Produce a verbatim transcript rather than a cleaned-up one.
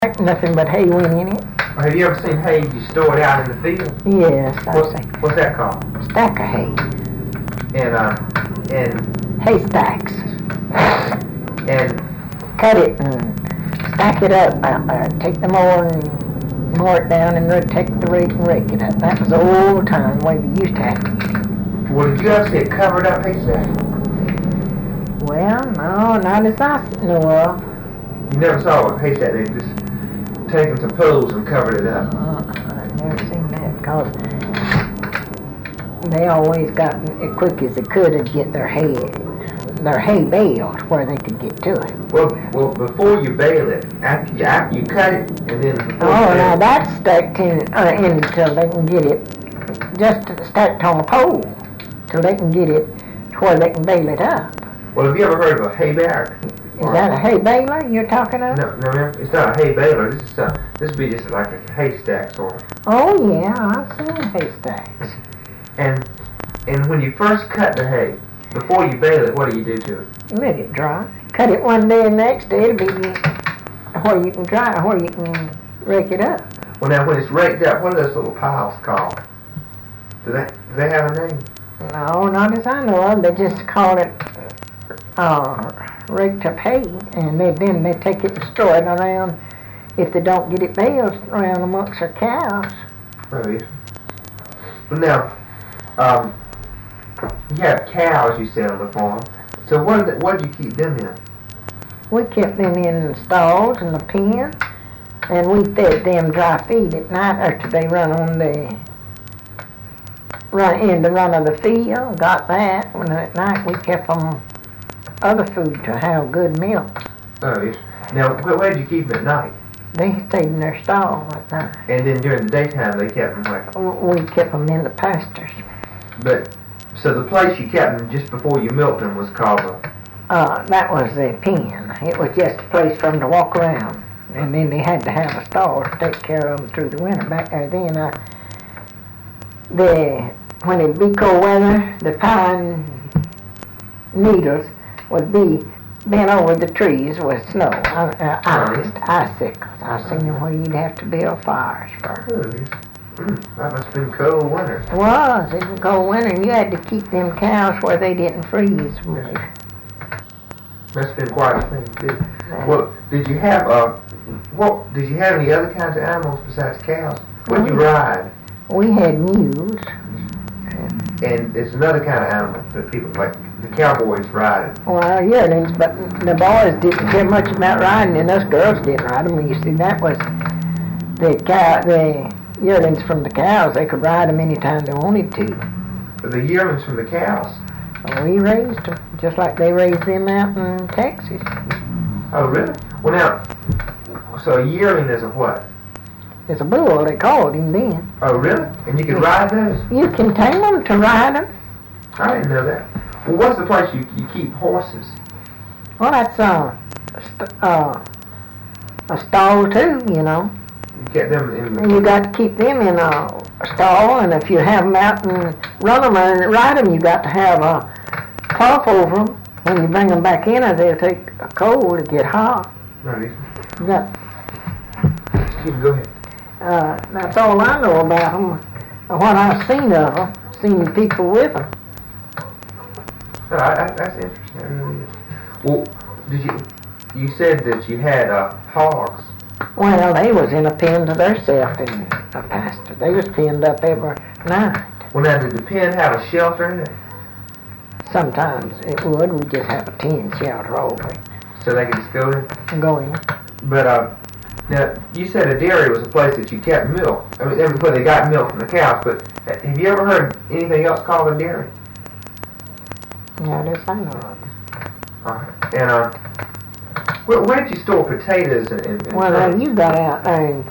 Nothing but hay went in it. Have you ever seen hay you store it out in the field? Yes, I've What, seen. what's that called? Stack of hay. And uh, and Hay stacks. and Cut it and stack it up. Uh, uh, take the mower and mow it down and then take the rake and rake it up. That was the old time way we used to have to get it. well, did you ever see a covered up haystack? Well, no, not as I know of. You never saw a haystack. They just taken some poles and covered it up. Uh, I've never seen that because they always got as quick as they could to get their hay, their hay baled where they could get to it. Well, well, before you bale it, after you, after you cut it, and then before Oh, you now bale that's stacked in, uh, in until they can get it, just stacked on a pole, till they can get it to where they can bale it up. it. Well, have you ever heard of a hay barrack? Is that a hay baler you're talking of? No, no, ma'am. It's not a hay baler. This is uh, this would be just like a haystack sort of. Oh yeah, I've seen haystacks. And and when you first cut the hay, before you bale it, what do you do to it? Let it dry. Cut it one day and next day it'll be where you can dry, where you can rake it up. Well, now when it's raked up, what are those little piles called? Do they do they have a name? No, not as I know of. They just call it uh, raked up hay, and they, then they take it and store it around, if they don't get it baled, around amongst their cows. Right. Well, now, um, you have cows you said on the farm. So what did what did you keep them in? We kept them in the stalls and the pen, and we fed them dry feed at night after they run on the run in the run of the field. Got that. When at night we kept them other food to have good milk. Oh, yes. Now, where, where did you keep them at night? They stayed in their stall at night. And then during the daytime, they kept them where? We kept them in the pastures. But so the place you kept them just before you milked them was called a. Uh, that was the pen. It was just a place for them to walk around. And then they had to have a stall to take care of them through the winter. Back there then, uh, the, when it'd be cold weather, the pine needles would be bent over the trees with snow, uh, uh, ice, icicles. I've seen them where you'd have to build fires for. Oh, yes. Mm, that must have been cold winter. It was. It was cold winter, and you had to keep them cows where they didn't freeze. Must have been quite a thing too. Well, did you have uh, what? Did you have any other kinds of animals besides cows? What did you ride? We had mules. And it's another kind of animal that people like the cowboys ride. Well, yearlings, but the boys didn't care much about riding, and us girls didn't ride them. You see, that was the cow, the yearlings from the cows. They could ride them anytime they wanted to. The yearlings from the cows. We raised them just like they raised them out in Texas. Oh, really? Well, now, so a yearling is a what? It's a bull, they called him then. Oh, really? And you can ride those? You can tame them to ride them. I didn't know that. Well, what's the place you you keep horses? Well, that's uh, st- uh, a stall too, you know. You get them in the... And you got to keep them in a stall, and if you have them out and run them and ride them, you got to have a cloth over them. When you bring them back in, they'll take a cold to get hot. Right. You got, You can go ahead. uh, that's all I know about them. What I've seen of them, seen people with them. No, I, I, that's interesting. That really is. Well, did you... You said that you had uh, hogs. Well, they was in a pen to theirself in a pasture. They was penned up every night. Well, now, did the pen have a shelter in it? Sometimes it would. We just have a tin shelter over it So they could just go in? and go in. But, uh, now, you said a dairy was a place that you kept milk. I mean, that was where they got milk from the cows, but have you ever heard anything else called a dairy? Yeah, this I know of. Alright. And, uh, where, where did you store potatoes and... and, and Well, now you got out there and